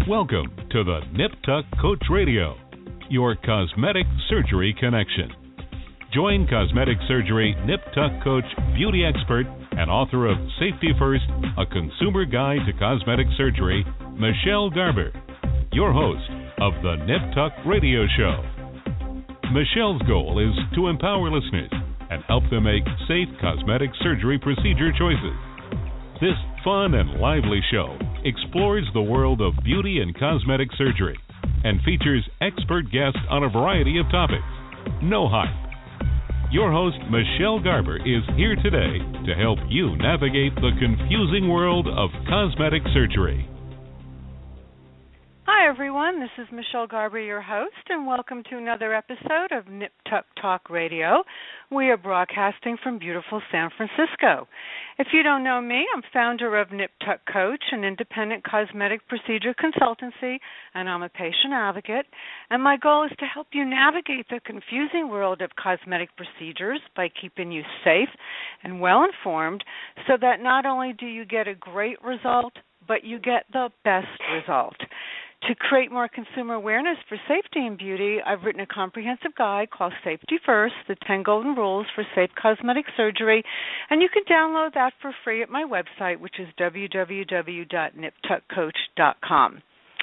Welcome to the Nip Tuck Coach Radio, your cosmetic surgery connection. Join cosmetic surgery Nip Tuck Coach, beauty expert, and author of Safety First, a consumer guide to cosmetic surgery, Michelle Garber, your host of the Nip Tuck Radio Show. Michelle's goal is to empower listeners and help them make safe cosmetic surgery procedure choices. This fun and lively show explores the world of beauty and cosmetic surgery and features expert guests on a variety of topics. No hype. Your host, Michelle Garber, is here today to help you navigate the confusing world of cosmetic surgery. Hi, everyone. This is Michelle Garber, your host, and welcome to another episode of Nip Tuck Talk Radio. We are broadcasting from beautiful San Francisco. If you don't know me, I'm founder of Nip Tuck Coach, an independent cosmetic procedure consultancy, and I'm a patient advocate. And my goal is to help you navigate the confusing world of cosmetic procedures by keeping you safe and well-informed so that not only do you get a great result, but you get the best result. To create more consumer awareness for safety and beauty, I've written a comprehensive guide called Safety First, the 10 Golden Rules for Safe Cosmetic Surgery, and you can download that for free at my website, which is www.niptuckcoach.com.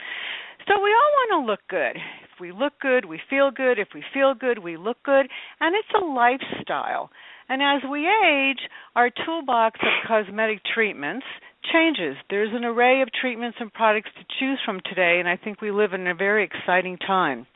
So we all want to look good. If we look good, we feel good. If we feel good, we look good, and it's a lifestyle. And as we age, our toolbox of cosmetic treatments changes. There's an array of treatments and products to choose from today, and I think we live in a very exciting time.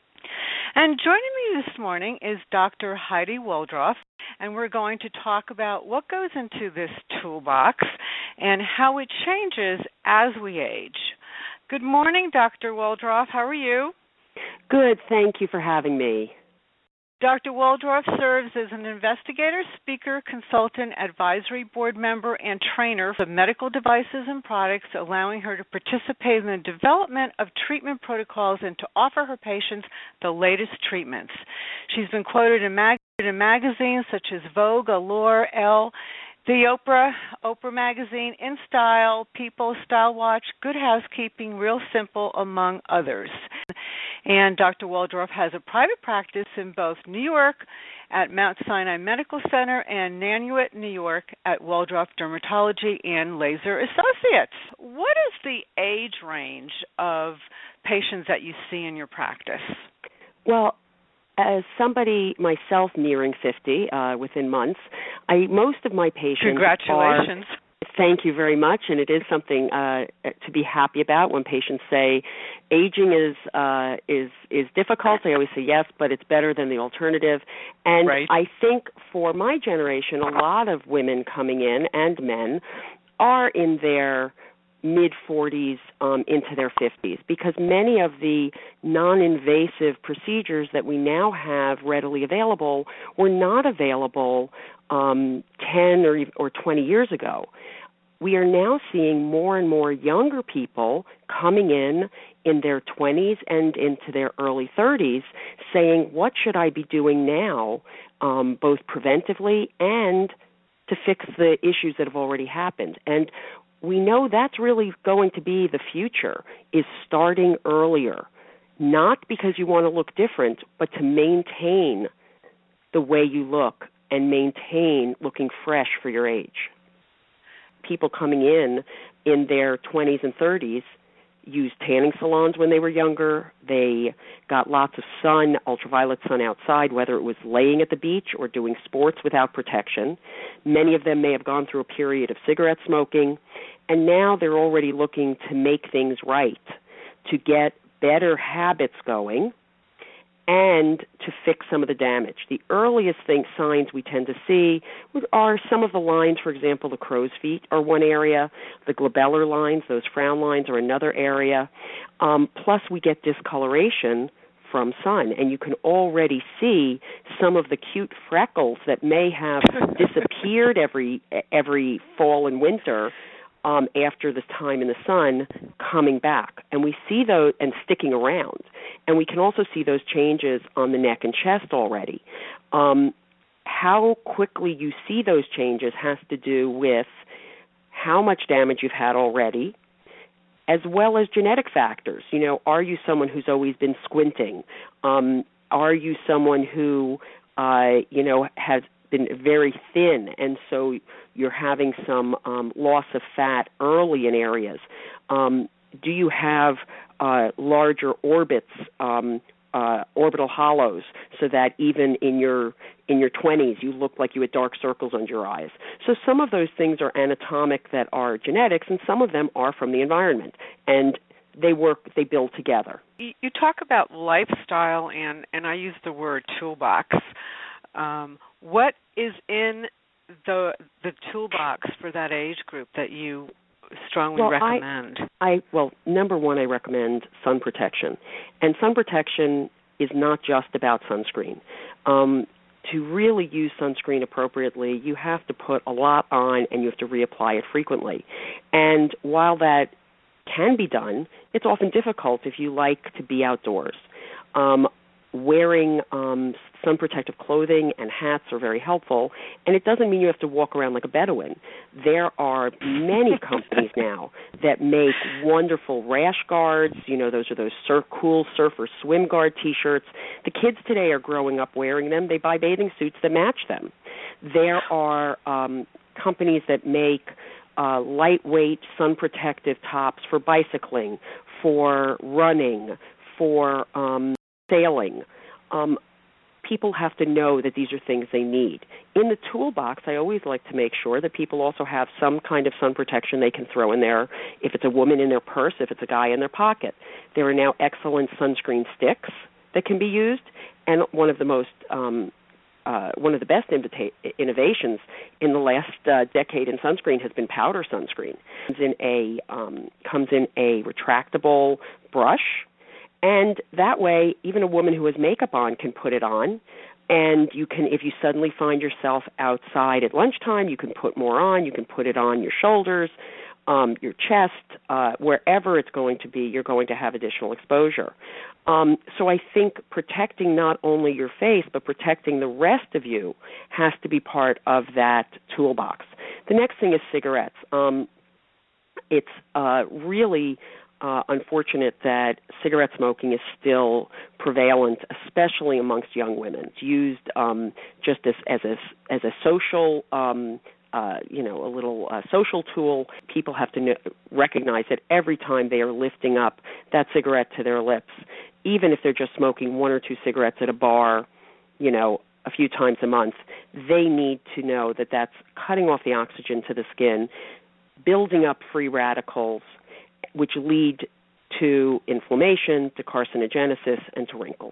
And joining me this morning is Dr. Heidi Woldroff, and we're going to talk about what goes into this toolbox and how it changes as we age. Good morning, Dr. Woldroff. How are you? Good. Thank you for having me. Dr. Woldroff serves as an investigator, speaker, consultant, advisory board member, and trainer for medical devices and products, allowing her to participate in the development of treatment protocols and to offer her patients the latest treatments. She's been quoted in magazines such as Vogue, Allure, Elle, the Oprah Magazine, InStyle, People, Style Watch, Good Housekeeping, Real Simple, among others. And Dr. Woldroff has a private practice in both New York at Mount Sinai Medical Center and Nanuet, New York at Woldroff Dermatology and Laser Associates. What is the age range of patients that you see in your practice? Well, as somebody myself nearing 50 within months, most of my patients Congratulations. Thank you very much, and it is something to be happy about when patients say aging is difficult. I always say yes, but it's better than the alternative. And right. I think for my generation, a lot of women coming in and men are in their mid-40s into their 50s, because many of the non-invasive procedures that we now have readily available were not available 10 or 20 years ago. We are now seeing more and more younger people coming in their 20s and into their early 30s saying, what should I be doing now, both preventively and to fix the issues that have already happened? And we know that's really going to be the future, is starting earlier, not because you want to look different, but to maintain the way you look and maintain looking fresh for your age. People coming in their 20s and 30s used tanning salons when they were younger. They got lots of sun, ultraviolet sun outside, whether it was laying at the beach or doing sports without protection. Many of them may have gone through a period of cigarette smoking, and now they're already looking to make things right, to get better habits going, and to fix some of the damage. The earliest signs we tend to see are some of the lines. For example, the crow's feet are one area. The glabellar lines, those frown lines, are another area. Plus, we get discoloration from sun, and you can already see some of the cute freckles that may have disappeared every fall and winter after this time in the sun coming back. And we see those and sticking around. And we can also see those changes on the neck and chest already. How quickly you see those changes has to do with how much damage you've had already, as well as genetic factors. Are you someone who's always been squinting? Are you someone who, has been very thin, and so you're having some loss of fat early in areas? Do you have larger orbits, orbital hollows, so that even in your 20s you look like you had dark circles under your eyes? So some of those things are anatomic that are genetics, and some of them are from the environment, and they build together. You talk about lifestyle, and I use the word toolbox. What is in the toolbox for that age group that you strongly recommend? Number one, I recommend sun protection. And sun protection is not just about sunscreen. To really use sunscreen appropriately, you have to put a lot on and you have to reapply it frequently. And while that can be done, it's often difficult if you like to be outdoors. Wearing sun protective clothing and hats are very helpful, and it doesn't mean you have to walk around like a Bedouin. There are many companies now that make wonderful rash guards. Those are those cool surfer swim guard T-shirts. The kids today are growing up wearing them. They buy bathing suits that match them. There are companies that make lightweight sun protective tops for bicycling, for running, for sailing. People have to know that these are things they need. In the toolbox, I always like to make sure that people also have some kind of sun protection they can throw in there. If it's a woman, in their purse, if it's a guy, in their pocket. There are now excellent sunscreen sticks that can be used, and one of the best innovations in the last decade in sunscreen has been powder sunscreen. It comes in a retractable brush. And that way, even a woman who has makeup on can put it on. And you can, if you suddenly find yourself outside at lunchtime, you can put more on. You can put it on your shoulders, your chest, wherever it's going to be, you're going to have additional exposure. So I think protecting not only your face, but protecting the rest of you has to be part of that toolbox. The next thing is cigarettes. It's really unfortunate that cigarette smoking is still prevalent, especially amongst young women. It's used just as a social, a little social tool. People have to recognize that every time they are lifting up that cigarette to their lips, even if they're just smoking one or two cigarettes at a bar, a few times a month, they need to know that that's cutting off the oxygen to the skin, building up free radicals, which lead to inflammation, to carcinogenesis, and to wrinkles.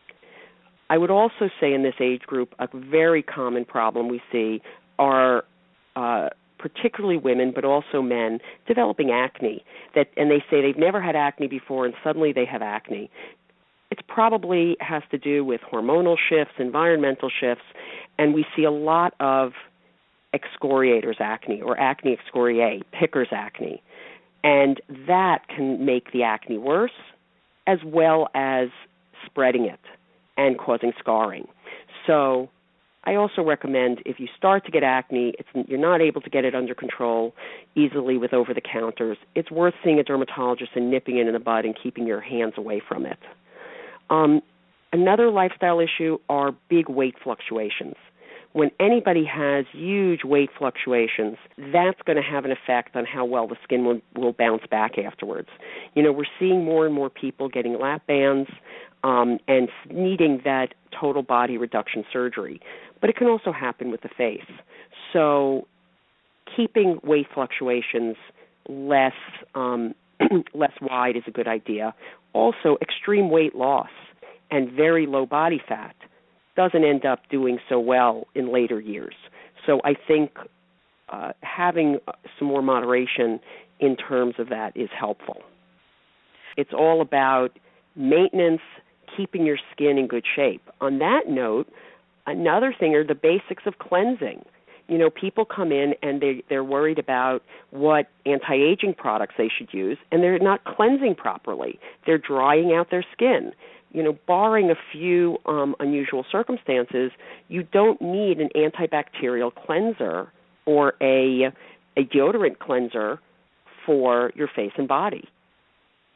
I would also say in this age group, a very common problem we see are particularly women, but also men, developing acne. And they say they've never had acne before, and suddenly they have acne. It probably has to do with hormonal shifts, environmental shifts, and we see a lot of excoriators acne or acne excoriae, Picker's acne. And that can make the acne worse, as well as spreading it and causing scarring. So I also recommend if you start to get acne, you're not able to get it under control easily with over-the-counters, it's worth seeing a dermatologist and nipping it in the bud and keeping your hands away from it. Another lifestyle issue are big weight fluctuations. When anybody has huge weight fluctuations, that's going to have an effect on how well the skin will bounce back afterwards. We're seeing more and more people getting lap bands and needing that total body reduction surgery. But it can also happen with the face. So keeping weight fluctuations less wide is a good idea. Also, extreme weight loss and very low body fat doesn't end up doing so well in later years. So I think having some more moderation in terms of that is helpful. It's all about maintenance, keeping your skin in good shape. On that note, another thing are the basics of cleansing. People come in and they're worried about what anti-aging products they should use, and they're not cleansing properly. They're drying out their skin. Barring a few unusual circumstances, you don't need an antibacterial cleanser or a deodorant cleanser for your face and body.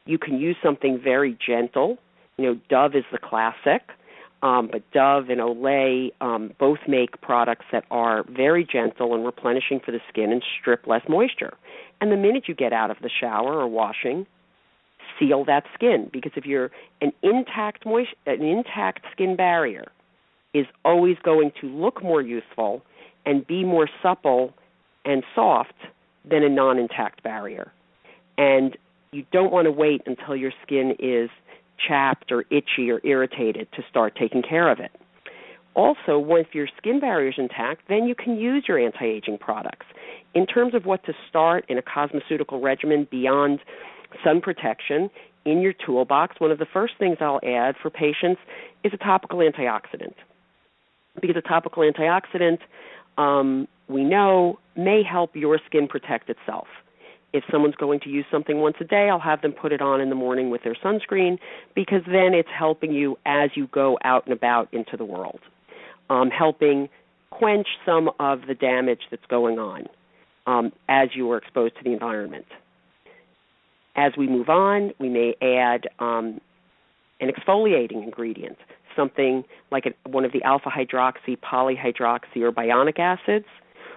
You can use something very gentle. Dove is the classic, but Dove and Olay both make products that are very gentle and replenishing for the skin and strip less moisture. And the minute you get out of the shower or washing, seal that skin, because if you're an intact skin barrier is always going to look more youthful and be more supple and soft than a non-intact barrier. And you don't want to wait until your skin is chapped or itchy or irritated to start taking care of it. Also, once your skin barrier is intact, then you can use your anti-aging products. In terms of what to start in a cosmeceutical regimen beyond sun protection, in your toolbox, one of the first things I'll add for patients is a topical antioxidant. Because a topical antioxidant, we know, may help your skin protect itself. If someone's going to use something once a day, I'll have them put it on in the morning with their sunscreen, because then it's helping you as you go out and about into the world, helping quench some of the damage that's going on as you are exposed to the environment. As we move on, we may add an exfoliating ingredient, something like one of the alpha-hydroxy, polyhydroxy, or bionic acids,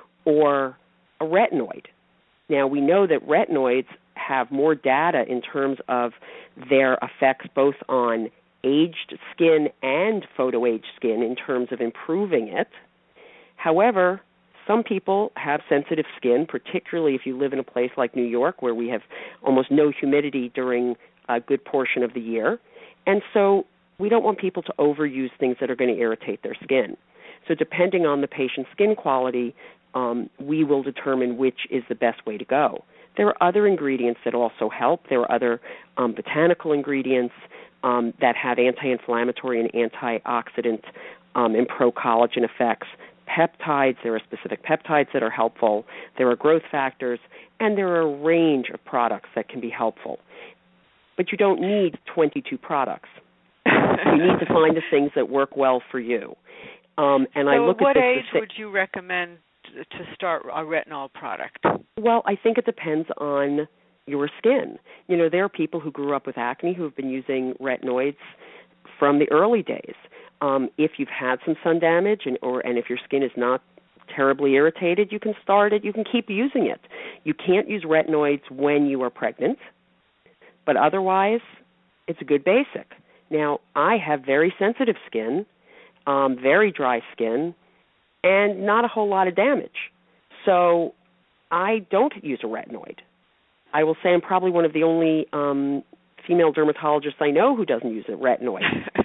or a retinoid. Now, we know that retinoids have more data in terms of their effects both on aged skin and photo-aged skin in terms of improving it. However, some people have sensitive skin, particularly if you live in a place like New York where we have almost no humidity during a good portion of the year. And so we don't want people to overuse things that are going to irritate their skin. So depending on the patient's skin quality, we will determine which is the best way to go. There are other ingredients that also help. There are other botanical ingredients that have anti-inflammatory and antioxidant and pro-collagen effects. Peptides, there are specific peptides that are helpful. There are growth factors, and there are a range of products that can be helpful. But you don't need 22 products. You need to find the things that work well for you. So at what age would you recommend to start a retinol product? Well, I think it depends on your skin. There are people who grew up with acne who have been using retinoids from the early days. If you've had some sun damage and if your skin is not terribly irritated, you can start it. You can keep using it. You can't use retinoids when you are pregnant, but otherwise it's a good basic. Now, I have very sensitive skin, very dry skin, and not a whole lot of damage. So I don't use a retinoid. I will say I'm probably one of the only female dermatologists I know who doesn't use a retinoid.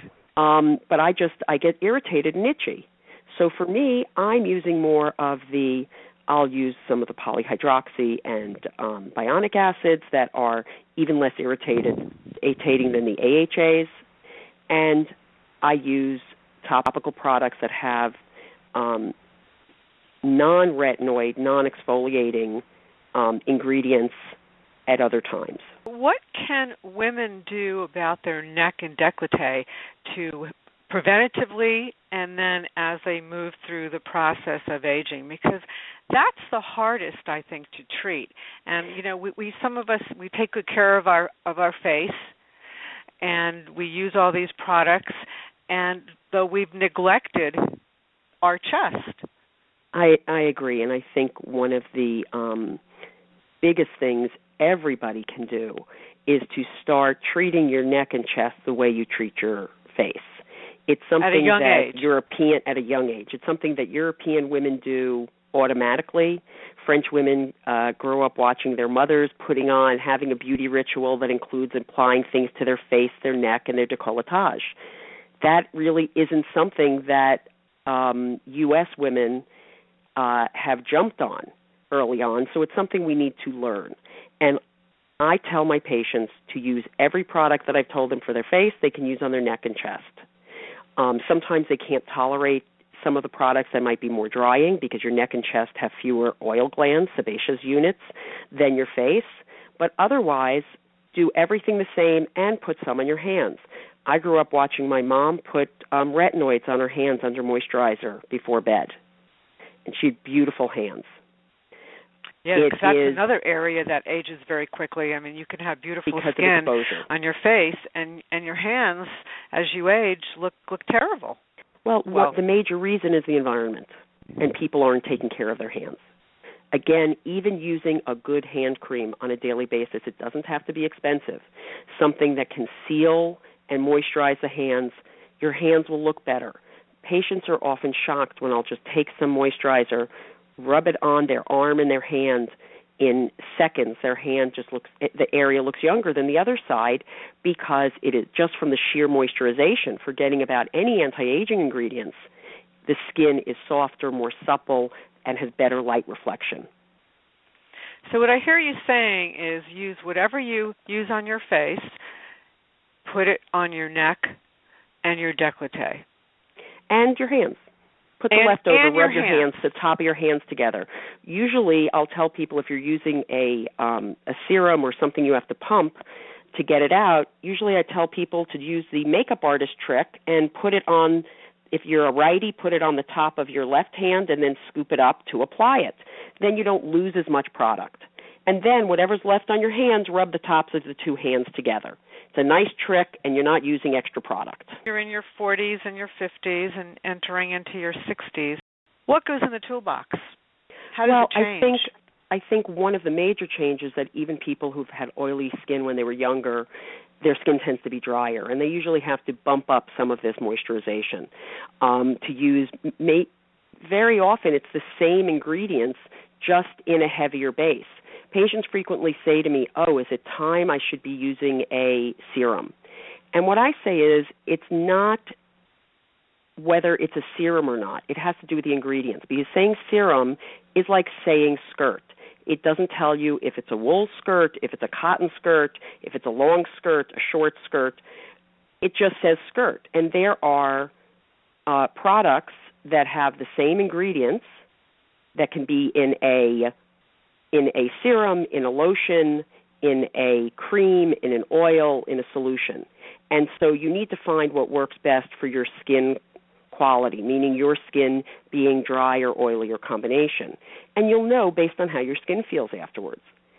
But I get irritated and itchy. So for me, I'm using more of I'll use some of the polyhydroxy and bionic acids that are even less irritating than the AHAs. And I use topical products that have non-retinoid, non-exfoliating ingredients at other times. What can women do about their neck and décolleté to preventatively and then as they move through the process of aging? Because that's the hardest, I think, to treat. And some of us take good care of our face, and we use all these products, and though we've neglected our chest. I agree, and I think one of the biggest things everybody can do is to start treating your neck and chest the way you treat your face. It's something at a young age. It's something that European women do automatically. French women grow up watching their mothers having a beauty ritual that includes applying things to their face, their neck, and their décolletage. That really isn't something that U.S. women have jumped on early on, so it's something we need to learn. And I tell my patients to use every product that I've told them for their face, they can use on their neck and chest. Sometimes they can't tolerate some of the products that might be more drying because your neck and chest have fewer oil glands, sebaceous units, than your face. But otherwise, do everything the same and put some on your hands. I grew up watching my mom put retinoids on her hands under moisturizer before bed, and she had beautiful hands. Yeah, because that's another area that ages very quickly. I mean, you can have beautiful skin on your face, and your hands, as you age, look terrible. Well, the major reason is the environment, and people aren't taking care of their hands. Again, even using a good hand cream on a daily basis, it doesn't have to be expensive. Something that can seal and moisturize the hands, your hands will look better. Patients are often shocked when I'll just take some moisturizer, rub it on their arm and their hand. In seconds, their hand the area looks younger than the other side because it is just from the sheer moisturization. Forgetting about any anti-aging ingredients, the skin is softer, more supple, and has better light reflection. So what I hear you saying is use whatever you use on your face, put it on your neck and your décolleté. And your hands. Put the leftover, rub your hands, the top of your hands together. Usually I'll tell people if you're using a serum or something you have to pump to get it out, usually I tell people to use the makeup artist trick and put it on, if you're a righty, put it on the top of your left hand and then scoop it up to apply it. Then you don't lose as much product. And then whatever's left on your hands, rub the tops of the two hands together. It's a nice trick, and you're not using extra product. You're in your 40s and your 50s and entering into your 60s. What goes in the toolbox? How does it change? I think one of the major changes that even people who've had oily skin when they were younger, their skin tends to be drier, and they usually have to bump up some of this moisturization to use. Very often it's the same ingredients, just in a heavier base. Patients frequently say to me, is it time I should be using a serum? And what I say is it's not whether it's a serum or not. It has to do with the ingredients. Because saying serum is like saying skirt. It doesn't tell you if it's a wool skirt, if it's a cotton skirt, if it's a long skirt, a short skirt. It just says skirt. And there are products that have the same ingredients that can be in a serum, in a lotion, in a cream, in an oil, in a solution. And so you need to find what works best for your skin quality, meaning your skin being dry or oily or combination. And you'll know based on how your skin feels afterwards.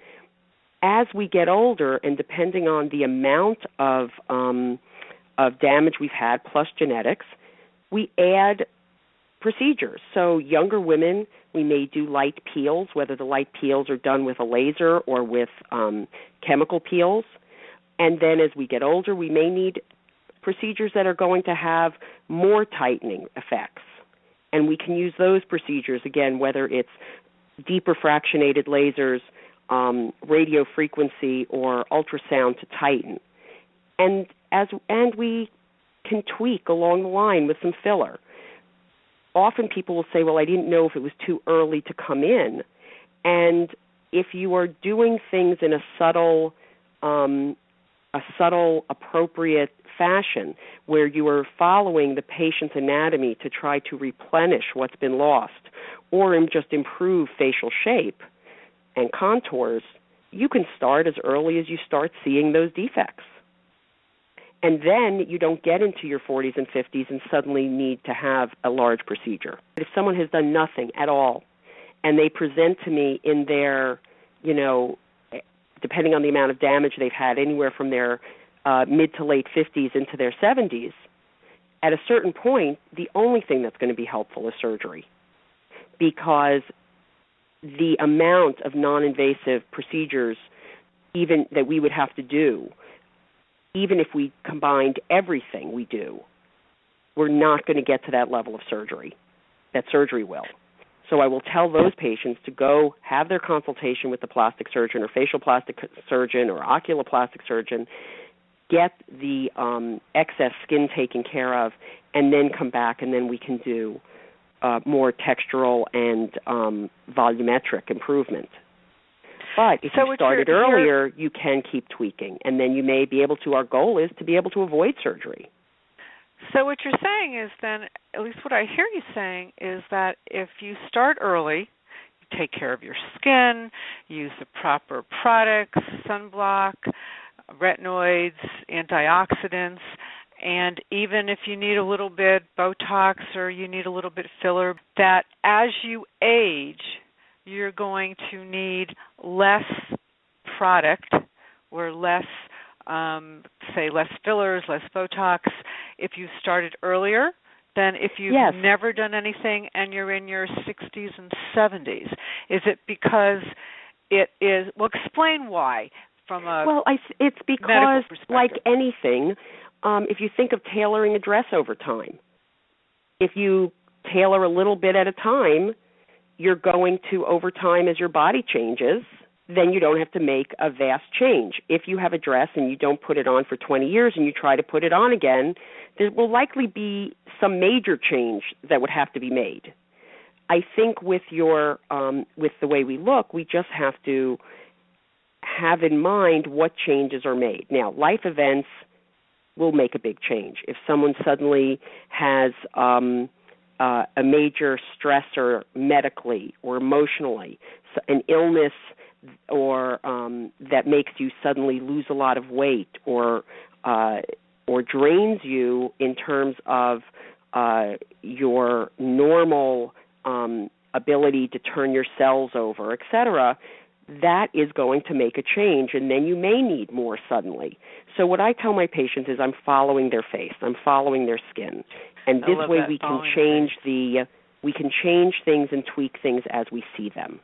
As we get older, and depending on the amount of damage we've had, plus genetics, we add procedures. So younger women, we may do light peels, whether the light peels are done with a laser or with chemical peels. And then as we get older, we may need procedures that are going to have more tightening effects. And we can use those procedures, again, whether it's deeper fractionated lasers, radio frequency, or ultrasound to tighten. And we can tweak along the line with some filler. Often people will say, well, I didn't know if it was too early to come in. And if you are doing things in a subtle, appropriate fashion where you are following the patient's anatomy to try to replenish what's been lost or just improve facial shape and contours, you can start as early as you start seeing those defects. And then you don't get into your 40s and 50s and suddenly need to have a large procedure. If someone has done nothing at all and they present to me in their, depending on the amount of damage they've had, anywhere from their mid to late 50s into their 70s, at a certain point, the only thing that's going to be helpful is surgery, because the amount of non-invasive procedures even that we would have to do, even if we combined everything we do, we're not going to get to that level of surgery that surgery will. So I will tell those patients to go have their consultation with the plastic surgeon or facial plastic surgeon or oculoplastic surgeon, get the excess skin taken care of, and then come back, and then we can do more textural and volumetric improvement. But if you started earlier, you can keep tweaking, and then you may be able to, our goal is to be able to avoid surgery. So what you're saying is then, at least what I hear you saying, is that if you start early, you take care of your skin, use the proper products, sunblock, retinoids, antioxidants, and even if you need a little bit Botox or you need a little bit filler, that as you age, you're going to need less product or less, say, less fillers, less Botox if you started earlier than if you've never done anything and you're in your 60s and 70s? Is it because it is, well, explain why from a it's because, like anything, if you think of tailoring a dress over time, if you tailor a little bit at a time, you're going to, over time, as your body changes, then you don't have to make a vast change. If you have a dress and you don't put it on for 20 years and you try to put it on again, there will likely be some major change that would have to be made. I think with with the way we look, we just have to have in mind what changes are made. Now, life events will make a big change. If someone suddenly has a major stressor medically or emotionally, an illness or that makes you suddenly lose a lot of weight or drains you in terms of your normal ability to turn your cells over, et cetera, that is going to make a change, and then you may need more suddenly. So what I tell my patients is I'm following their face, I'm following their skin, and this way we can change things and tweak things as we see them.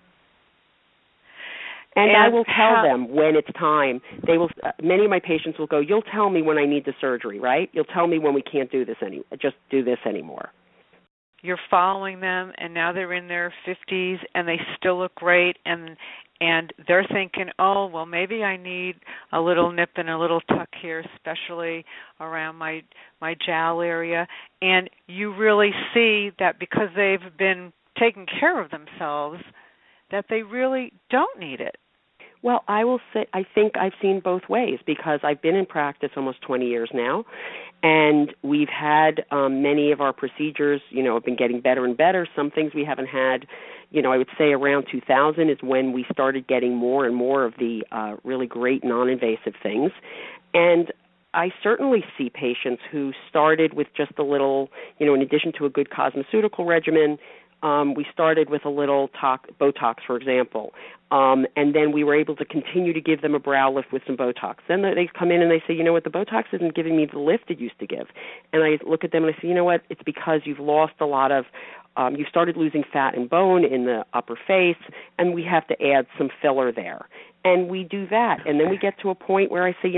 And I will tell them when it's time. They will. Many of my patients will go, "You'll tell me when I need the surgery, right? You'll tell me when we can't do this anymore." You're following them, and now they're in their 50s, and they still look great, and they're thinking, oh, well, maybe I need a little nip and a little tuck here, especially around my jowl area. And you really see that because they've been taking care of themselves, that they really don't need it. Well, I will say I think I've seen both ways because I've been in practice almost 20 years now, and we've had many of our procedures, have been getting better and better. Some things we haven't had, I would say around 2000 is when we started getting more and more of the really great non-invasive things. And I certainly see patients who started with just a little, in addition to a good cosmeceutical regimen, we started with a little Botox, for example, and then we were able to continue to give them a brow lift with some Botox. Then they come in and they say, the Botox isn't giving me the lift it used to give. And I look at them and I say, it's because you've lost a lot of, you started losing fat and bone in the upper face, and we have to add some filler there. And we do that. And then we get to a point where I say,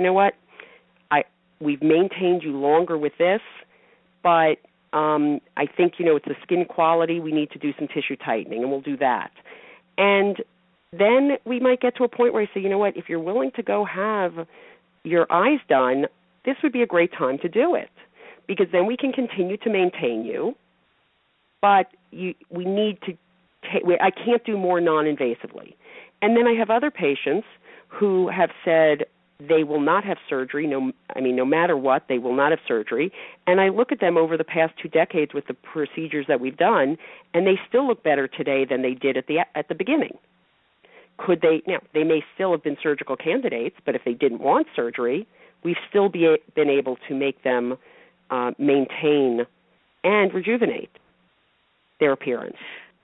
we've maintained you longer with this, but I think, it's the skin quality. We need to do some tissue tightening, and we'll do that. And then we might get to a point where I say, if you're willing to go have your eyes done, this would be a great time to do it because then we can continue to maintain you, but we need to I can't do more non-invasively. And then I have other patients who have said, they will not have surgery, no matter what, they will not have surgery. And I look at them over the past 2 decades with the procedures that we've done, and they still look better today than they did at the beginning. Could they? Now, they may still have been surgical candidates, but if they didn't want surgery, we've still been able to make them maintain and rejuvenate their appearance.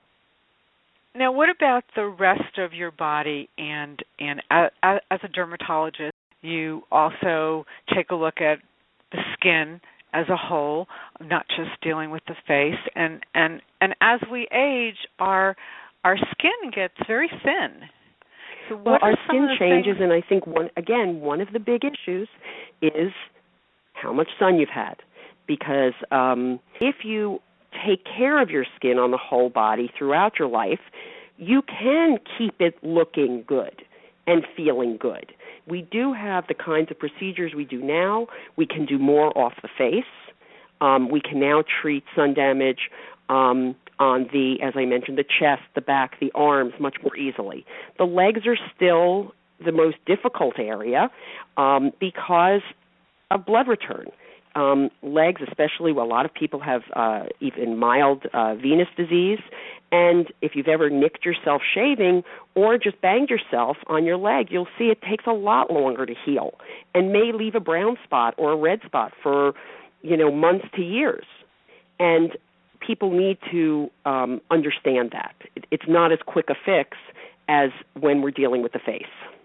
Now, what about the rest of your body? And as a dermatologist, you also take a look at the skin as a whole, not just dealing with the face. And as we age, our skin gets very thin. So what our skin changes, and I think one of the big issues is how much sun you've had. Because if you take care of your skin on the whole body throughout your life, you can keep it looking good and feeling good. We do have the kinds of procedures we do now. We can do more off the face. We can now treat sun damage on the, as I mentioned, the chest, the back, the arms much more easily. The legs are still the most difficult area because of blood return. Legs, especially, a lot of people have even mild venous disease, and if you've ever nicked yourself shaving or just banged yourself on your leg, you'll see it takes a lot longer to heal and may leave a brown spot or a red spot for, months to years. And people need to understand that. It's not as quick a fix as when we're dealing with the face.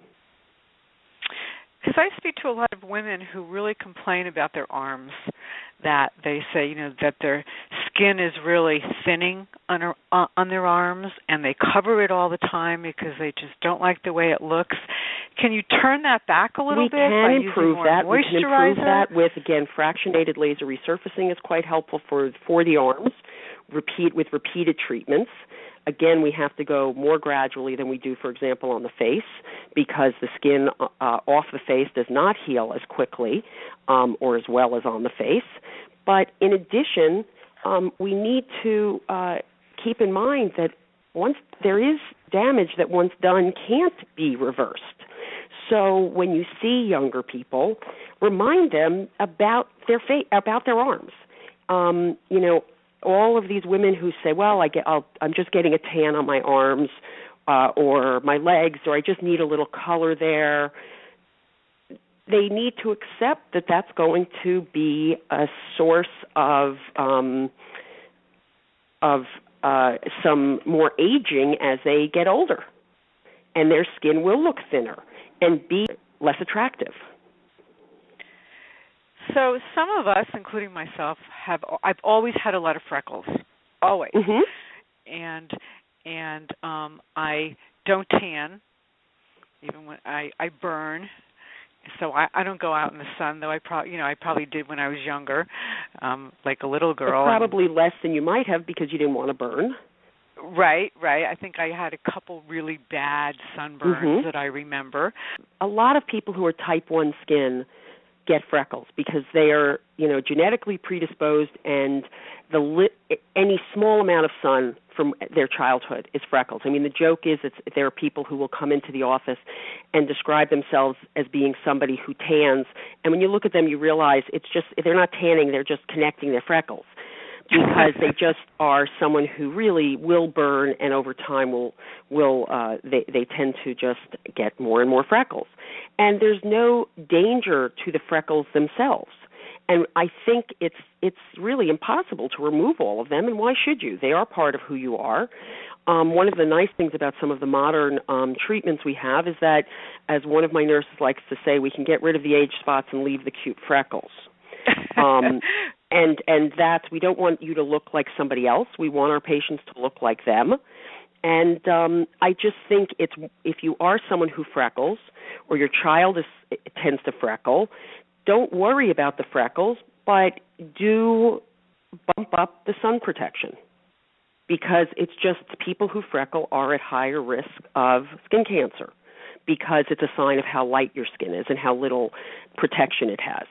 Because I speak to a lot of women who really complain about their arms, that they say, that their skin is really thinning on their arms, and they cover it all the time because they just don't like the way it looks. Can you turn that back a little bit by using more moisturizer? We can improve that with, again, fractionated laser resurfacing is quite helpful for the arms, with repeated treatments. Again, we have to go more gradually than we do, for example, on the face, because the skin off the face does not heal as quickly or as well as on the face. But in addition, we need to keep in mind that once there is damage that once done can't be reversed. So when you see younger people, remind them about their about their arms. All of these women who say, well, I'm just getting a tan on my arms or my legs, or I just need a little color there, they need to accept that that's going to be a source of some more aging as they get older. And their skin will look thinner and be less attractive. So some of us, including myself, I've always had a lot of freckles, always, and I don't tan, even when I burn. So I don't go out in the sun, though I probably did when I was younger, like a little girl. But probably less than you might have because you didn't want to burn. Right. I think I had a couple really bad sunburns that I remember. A lot of people who are type 1 skin get freckles because they are, genetically predisposed, and any small amount of sun from their childhood is freckles. I mean, the joke is there are people who will come into the office and describe themselves as being somebody who tans, and when you look at them, you realize it's just, they're not tanning, they're just connecting their freckles. Because they just are someone who really will burn, and over time they tend to just get more and more freckles. And there's no danger to the freckles themselves. And I think it's really impossible to remove all of them, and why should you? They are part of who you are. One of the nice things about some of the modern treatments we have is that, as one of my nurses likes to say, we can get rid of the age spots and leave the cute freckles. And that we don't want you to look like somebody else. We want our patients to look like them. And I just think if you are someone who freckles, or your child tends to freckle, don't worry about the freckles, but do bump up the sun protection, because it's just people who freckle are at higher risk of skin cancer, because it's a sign of how light your skin is and how little protection it has.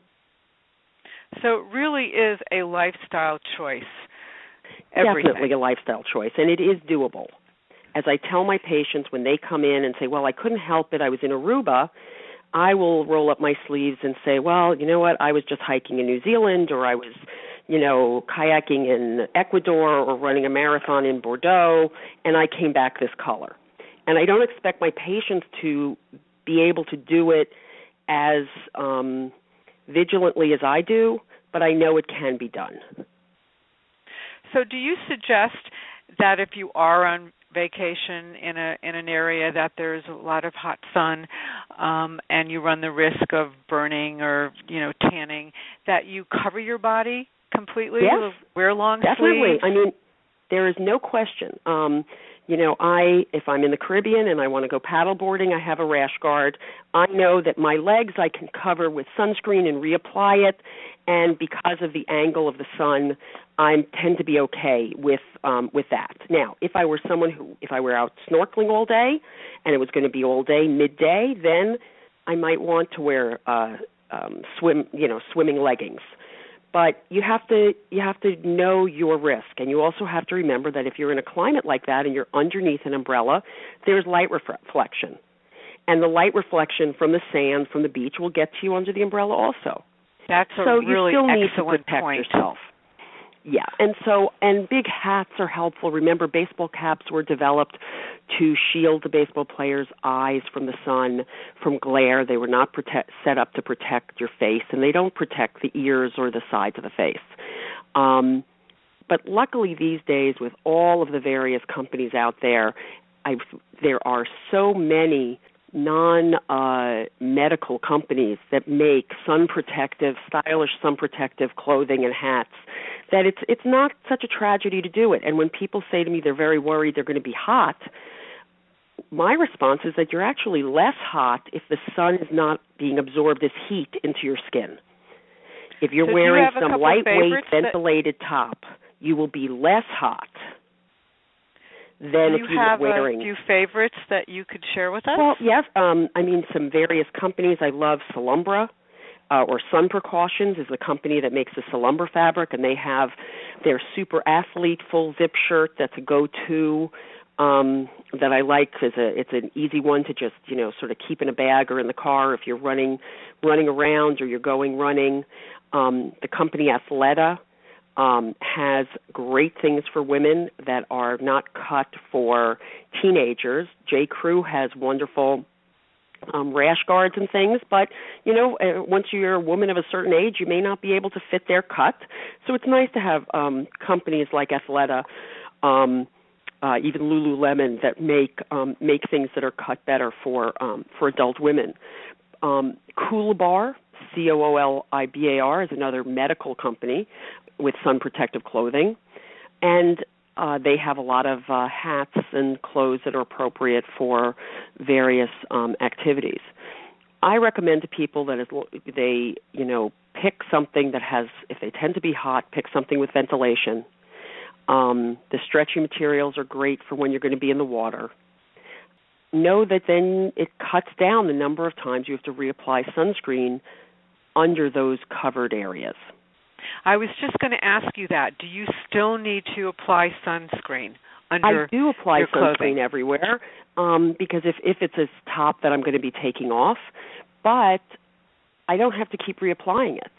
So it really is a lifestyle choice. Everything. Definitely a lifestyle choice, and it is doable. As I tell my patients when they come in and say, well, I couldn't help it, I was in Aruba, I will roll up my sleeves and say, well, you know what, I was just hiking in New Zealand, or I was, kayaking in Ecuador, or running a marathon in Bordeaux, and I came back this color. And I don't expect my patients to be able to do it as vigilantly as I do, but I know it can be done. So do you suggest that if you are on vacation in an area that there's a lot of hot sun and you run the risk of burning or tanning, that you cover your body completely? Yes, wear long definitely. sleeves? I mean, there is no question. If I'm in the Caribbean and I want to go paddleboarding, I have a rash guard. I know that my legs I can cover with sunscreen and reapply it, and because of the angle of the sun, I tend to be okay with that. Now, if I were out snorkeling all day and it was going to be all day midday, then I might want to wear swimming leggings. But you have to know your risk, and you also have to remember that if you're in a climate like that and you're underneath an umbrella, there's light reflection, and the light reflection from the sand from the beach will get to you under the umbrella also. That's so really you still need excellent to protect point. yourself. Yeah, and big hats are helpful. Remember, baseball caps were developed to shield the baseball players' eyes from the sun, from glare. They were not set up to protect your face, and they don't protect the ears or the sides of the face. But luckily these days, with all of the various companies out there, there are so many non-medical companies that make stylish sun protective clothing and hats, that it's not such a tragedy to do it. And when people say to me they're very worried they're going to be hot, my response is that you're actually less hot if the sun is not being absorbed as heat into your skin. If you're wearing some lightweight ventilated top, you will be less hot than if you were wearing. Do you have a few favorites that you could share with us? Well, yes. Some various companies. I love Solumbra, or Sun Precautions is the company that makes the Solumbra fabric, and they have their Super Athlete full zip shirt. That's a go-to that I like because it's an easy one to just, sort of keep in a bag or in the car if you're running around or you're going running. The company Athleta has great things for women that are not cut for teenagers. J. Crew has wonderful rash guards and things, but, once you're a woman of a certain age, you may not be able to fit their cut. So it's nice to have companies like Athleta, even Lululemon, that make things that are cut better for adult women. Coolibar, Coolibar, is another medical company with sun protective clothing, and they have a lot of hats and clothes that are appropriate for various activities. I recommend to people that they pick something that has, if they tend to be hot, pick something with ventilation. The stretchy materials are great for when you're going to be in the water. Know that then it cuts down the number of times you have to reapply sunscreen under those covered areas. I was just going to ask you that. Do you still need to apply sunscreen under I do apply your sunscreen clothing? Everywhere because if it's a top that I'm going to be taking off, but I don't have to keep reapplying it.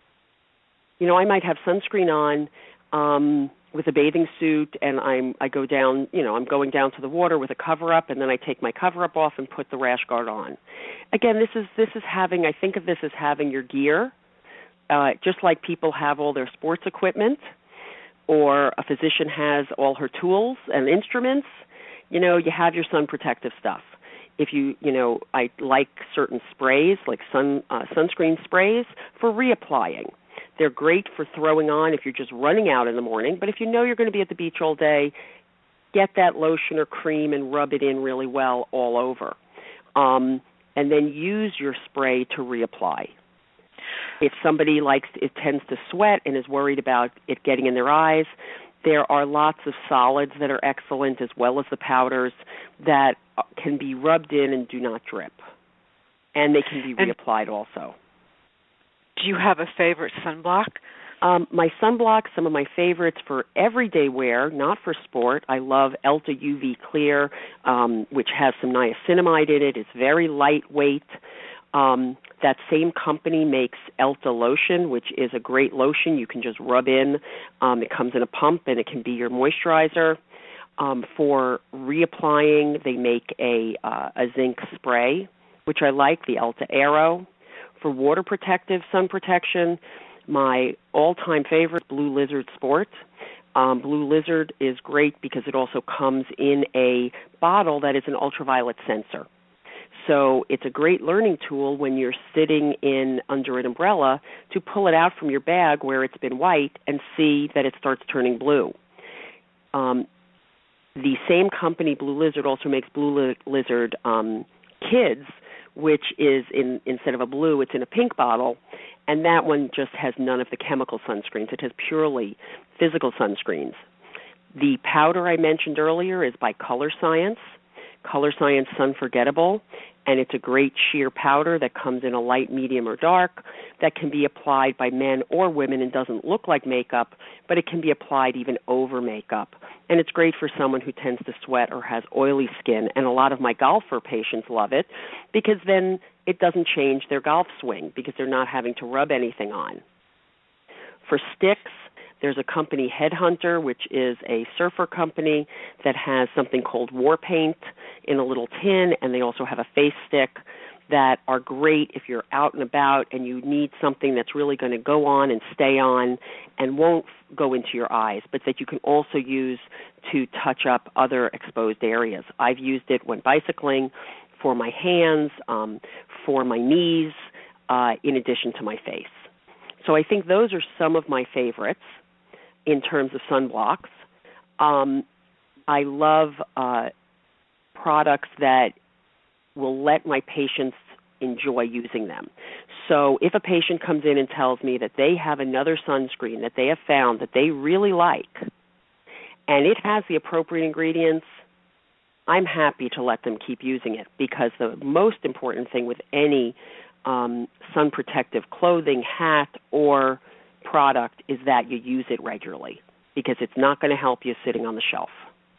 I might have sunscreen on with a bathing suit, and I go down, I'm going down to the water with a cover-up, and then I take my cover-up off and put the rash guard on. Again, this is having, I think of this as having your gear, just like people have all their sports equipment, or a physician has all her tools and instruments. You have your sun protective stuff. If I like certain sprays, like sunscreen sprays, for reapplying. They're great for throwing on if you're just running out in the morning, but if you're going to be at the beach all day, get that lotion or cream and rub it in really well all over. And then use your spray to reapply. If somebody tends to sweat and is worried about it getting in their eyes, there are lots of solids that are excellent, as well as the powders that can be rubbed in and do not drip. And they can be reapplied also. Do you have a favorite sunblock? My sunblock, some of my favorites for everyday wear, not for sport. I love Elta UV Clear, which has some niacinamide in it. It's very lightweight. That same company makes Elta Lotion, which is a great lotion you can just rub in. It comes in a pump, and it can be your moisturizer. For reapplying, they make a zinc spray, which I like, the Elta Aero. For water protective sun protection, my all-time favorite, Blue Lizard Sport. Blue Lizard is great because it also comes in a bottle that is an ultraviolet sensor. So it's a great learning tool when you're sitting under an umbrella to pull it out from your bag where it's been white and see that it starts turning blue. The same company, Blue Lizard, also makes Blue Lizard Kids, which is instead of a blue, it's in a pink bottle, and that one just has none of the chemical sunscreens. It has purely physical sunscreens. The powder I mentioned earlier is by Color Science Sun Forgettable, and it's a great sheer powder that comes in a light, medium, or dark that can be applied by men or women and doesn't look like makeup, but it can be applied even over makeup. And it's great for someone who tends to sweat or has oily skin, and a lot of my golfer patients love it because then it doesn't change their golf swing because they're not having to rub anything on. For sticks, there's a company, Headhunter, which is a surfer company that has something called War Paint in a little tin, and they also have a face stick. that are great if you're out and about and you need something that's really going to go on and stay on and won't go into your eyes, but that you can also use to touch up other exposed areas. I've used it when bicycling, for my hands, for my knees, in addition to my face. So I think those are some of my favorites in terms of sunblocks. I love products that will let my patients enjoy using them. So if a patient comes in and tells me that they have another sunscreen that they have found that they really like, and it has the appropriate ingredients, I'm happy to let them keep using it, because the most important thing with any sun protective clothing, hat, or product is that you use it regularly, because it's not going to help you sitting on the shelf.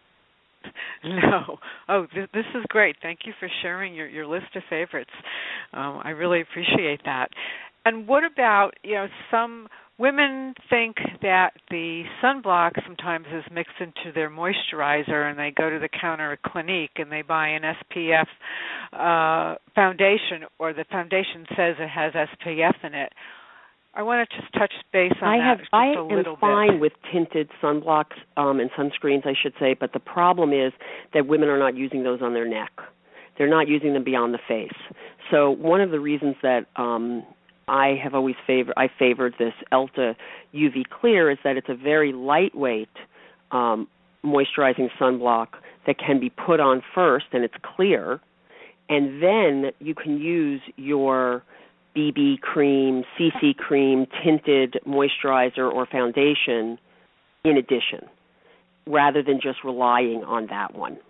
No. Oh, this is great. Thank you for sharing your list of favorites. I really appreciate that. And what about, some women think that the sunblock sometimes is mixed into their moisturizer, and they go to the counter at Clinique and they buy an SPF foundation, or the foundation says it has SPF in it. I want to just touch base on that just a little bit. I am fine with tinted sunblocks and sunscreens, I should say, but the problem is that women are not using those on their neck. They're not using them beyond the face. So one of the reasons that I have always favored this Elta UV Clear is that it's a very lightweight moisturizing sunblock that can be put on first, and it's clear, and then you can use your BB cream, CC cream, tinted moisturizer or foundation in addition, rather than just relying on that one.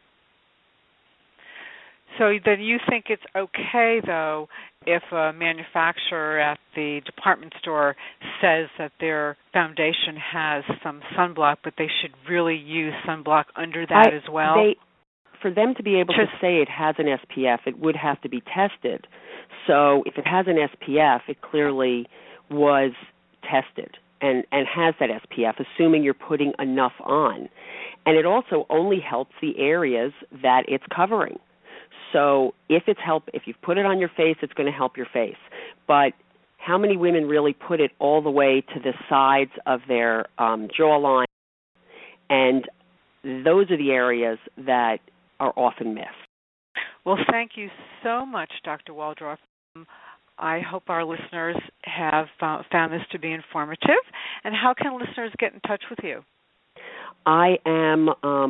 So then you think it's okay, though, if a manufacturer at the department store says that their foundation has some sunblock, but they should really use sunblock under that as well? For them to be able to say it has an SPF, it would have to be tested. So if it has an SPF, it clearly was tested and has that SPF, assuming you're putting enough on. And it also only helps the areas that it's covering. So if you've put it on your face, it's going to help your face. But how many women really put it all the way to the sides of their jawline? And those are the areas that are often missed. Well, thank you so much, Dr. Waldorf. I hope our listeners have found this to be informative. And how can listeners get in touch with you? I am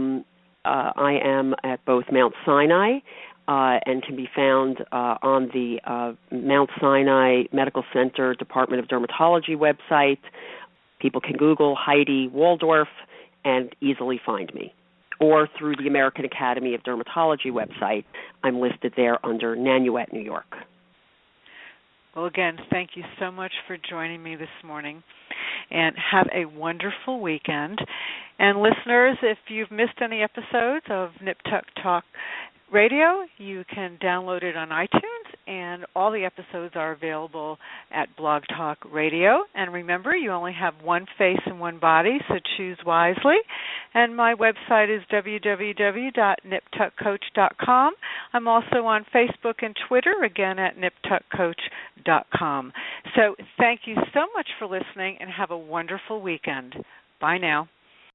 at both Mount Sinai and can be found on the Mount Sinai Medical Center Department of Dermatology website. People can Google Heidi Waldorf and easily find me. Or through the American Academy of Dermatology website. I'm listed there under Nanuet, New York. Well, again, thank you so much for joining me this morning, and have a wonderful weekend. And listeners, if you've missed any episodes of Nip Tuck Talk Radio, you can download it on iTunes, and all the episodes are available at Blog Talk Radio. And remember, you only have one face and one body, so choose wisely. And my website is www.niptuckcoach.com. I'm also on Facebook and Twitter, again at niptuckcoach.com. So thank you so much for listening, and have a wonderful weekend. Bye now.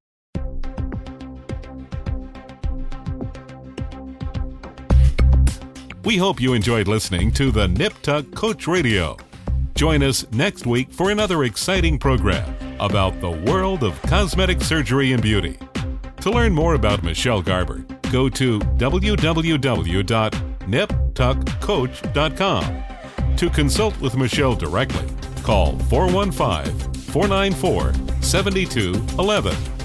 We hope you enjoyed listening to the Nip Tuck Coach Radio. Join us next week for another exciting program about the world of cosmetic surgery and beauty. To learn more about Michelle Garber, go to www.niptuckcoach.com. To consult with Michelle directly, call 415-494-7211.